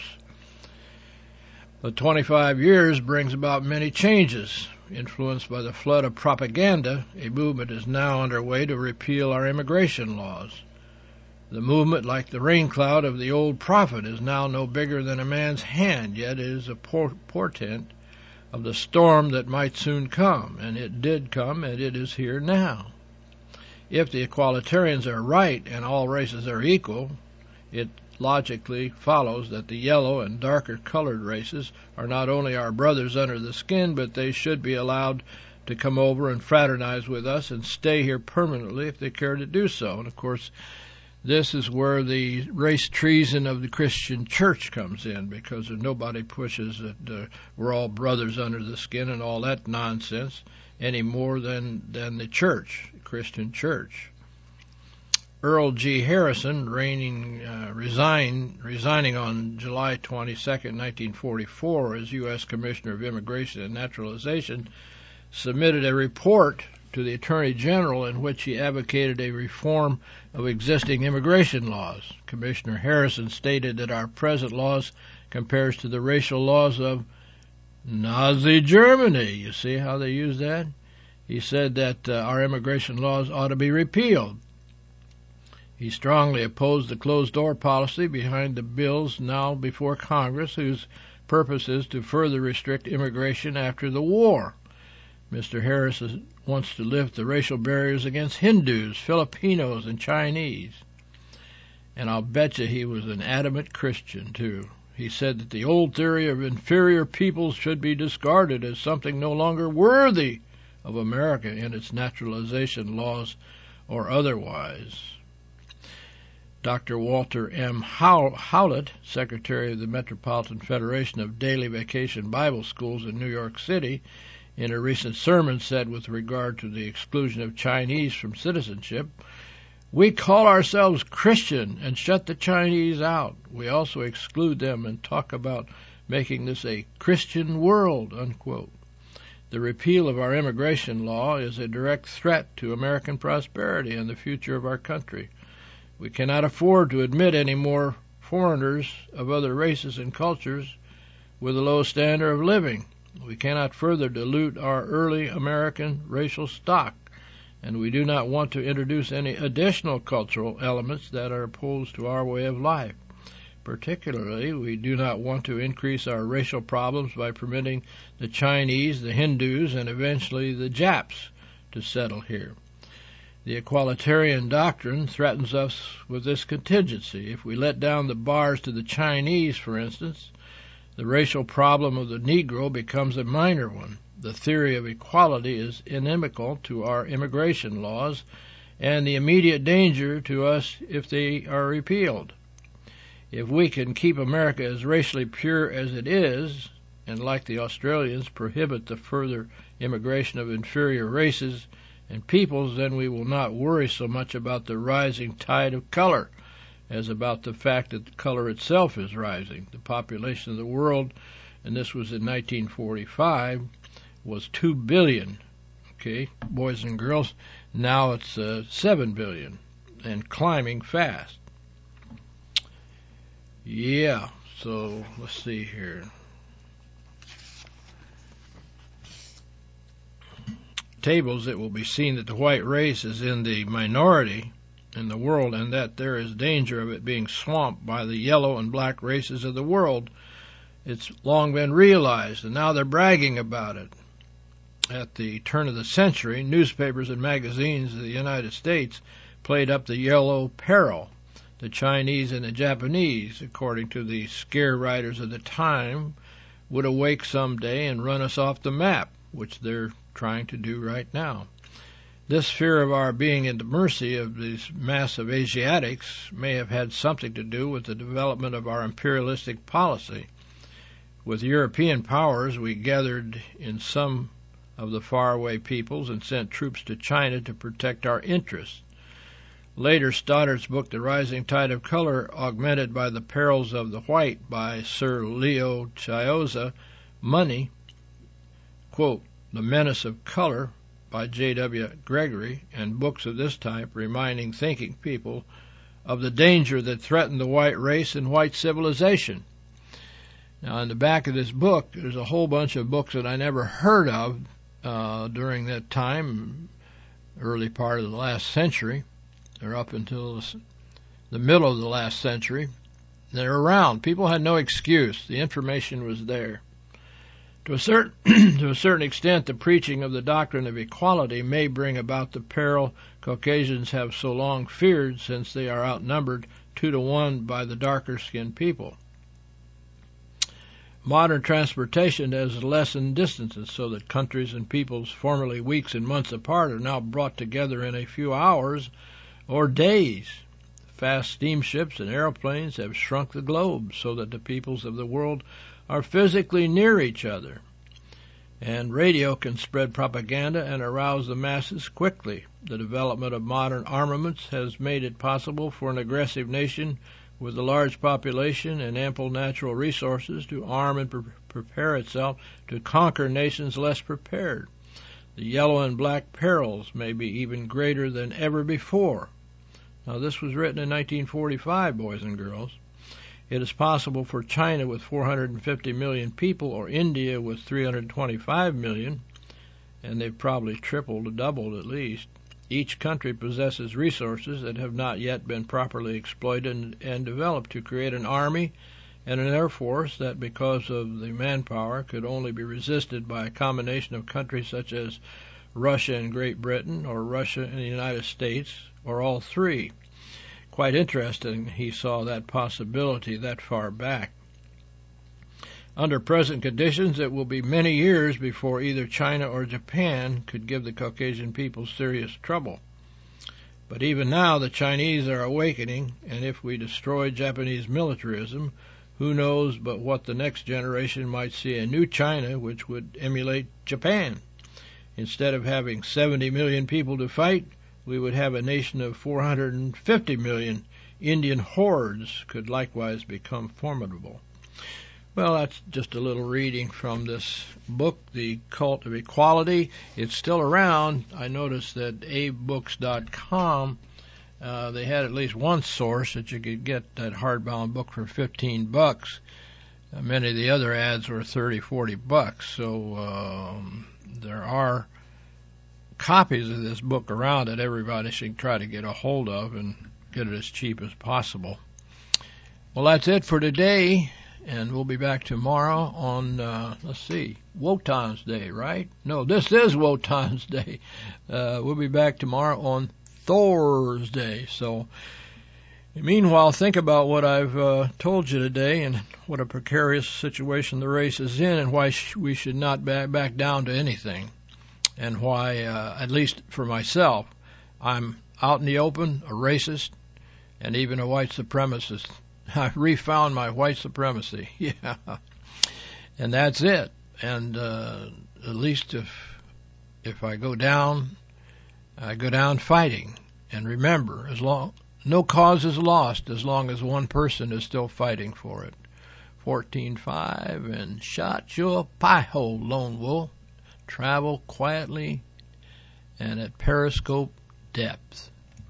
The 25 years brings about many changes. Influenced by the flood of propaganda, a movement is now underway to repeal our immigration laws. The movement, like the rain cloud of the old prophet, is now no bigger than a man's hand, yet it is a portent of the storm that might soon come, and it did come, and it is here now. If the equalitarians are right and all races are equal, it logically follows that the yellow and darker colored races are not only our brothers under the skin, but they should be allowed to come over and fraternize with us and stay here permanently if they care to do so. And of course, this is where the race treason of the Christian church comes in, because nobody pushes that we're all brothers under the skin and all that nonsense any more than the church, the Christian church. Earl G. Harrison, resigning on July 22, 1944 as U.S. Commissioner of Immigration and Naturalization, submitted a report to the Attorney General in which he advocated a reform of existing immigration laws. Commissioner Harrison stated that our present laws compares to the racial laws of Nazi Germany. You see how they use that? He said that our immigration laws ought to be repealed. He strongly opposed the closed-door policy behind the bills now before Congress, whose purpose is to further restrict immigration after the war. Mr. Harris wants to lift the racial barriers against Hindus, Filipinos, and Chinese. And I'll bet you he was an adamant Christian, too. He said that the old theory of inferior peoples should be discarded as something no longer worthy of America in its naturalization laws or otherwise. Dr. Walter M. Howlett, Secretary of the Metropolitan Federation of Daily Vacation Bible Schools in New York City, in a recent sermon said with regard to the exclusion of Chinese from citizenship, "We call ourselves Christian and shut the Chinese out. We also exclude them and talk about making this a Christian world," unquote. The repeal of our immigration law is a direct threat to American prosperity and the future of our country. We cannot afford to admit any more foreigners of other races and cultures with a low standard of living. We cannot further dilute our early American racial stock, and we do not want to introduce any additional cultural elements that are opposed to our way of life. Particularly, we do not want to increase our racial problems by permitting the Chinese, the Hindus, and eventually the Japs to settle here. The equalitarian doctrine threatens us with this contingency. If we let down the bars to the Chinese, for instance, the racial problem of the Negro becomes a minor one. The theory of equality is inimical to our immigration laws and the immediate danger to us if they are repealed. If we can keep America as racially pure as it is, and like the Australians prohibit the further immigration of inferior races and peoples, then we will not worry so much about the rising tide of color as about the fact that the color itself is rising. The population of the world, and this was in 1945, was 2 billion, okay, boys and girls. Now it's 7 billion and climbing fast. Yeah, so let's see here. Tables, it will be seen that the white race is in the minority in the world, and that there is danger of it being swamped by the yellow and black races of the world. It's long been realized, and now they're bragging about it. At the turn of the century, newspapers and magazines of the United States played up the yellow peril, the Chinese and the Japanese, according to the scare writers of the time, would awake someday and run us off the map, which they're trying to do right now. This fear of our being at the mercy of these massive Asiatics may have had something to do with the development of our imperialistic policy. With European powers, we gathered in some of the faraway peoples and sent troops to China to protect our interests. Later, Stoddard's book, The Rising Tide of Color, Augmented by the Perils of the White, by Sir Leo Chiozza Money, quote, The Menace of Color, by J.W. Gregory, and books of this type reminding thinking people of the danger that threatened the white race and white civilization. Now, in the back of this book, there's a whole bunch of books that I never heard of during that time, early part of the last century, or up until the middle of the last century. They're around. People had no excuse. The information was there. To a certain extent, the preaching of the doctrine of equality may bring about the peril Caucasians have so long feared, since they are outnumbered 2-to-1 by the darker-skinned people. Modern transportation has lessened distances so that countries and peoples formerly weeks and months apart are now brought together in a few hours or days. Fast steamships and airplanes have shrunk the globe so that the peoples of the world are physically near each other. And radio can spread propaganda and arouse the masses quickly. The development of modern armaments has made it possible for an aggressive nation with a large population and ample natural resources to arm and prepare itself to conquer nations less prepared. The yellow and black perils may be even greater than ever before. Now, this was written in 1945, boys and girls. It is possible for China with 450 million people, or India with 325 million, and they've probably tripled or doubled at least. Each country possesses resources that have not yet been properly exploited and developed to create an army and an air force that, because of the manpower, could only be resisted by a combination of countries such as Russia and Great Britain, or Russia and the United States, or all three. Quite interesting he saw that possibility that far back. Under present conditions, it will be many years before either China or Japan could give the Caucasian people serious trouble. But even now the Chinese are awakening, and if we destroy Japanese militarism, who knows but what the next generation might see a new China which would emulate Japan. Instead of having 70 million people to fight, we would have a nation of 450 million. Indian hordes could likewise become formidable. Well, that's just a little reading from this book, The Cult of Equality. It's still around. I noticed that abebooks.com, they had at least one source that you could get that hardbound book for $15. Many of the other ads were $30-40. So there are copies of this book around that everybody should try to get a hold of and get it as cheap as possible. Well, that's it for today. And we'll be back tomorrow on, Wotan's Day, right? No, this is Wotan's Day. We'll be back tomorrow on Thursday. So, meanwhile, think about what I've told you today and what a precarious situation the race is in, and why we should not back down to anything. And why, at least for myself, I'm out in the open, a racist, and even a white supremacist. I refound my white supremacy. Yeah. And that's it. And at least if I go down fighting. And remember, no cause is lost as long as one person is still fighting for it. 14-5, and shot your pie hole, lone wolf. Travel quietly and at periscope depth.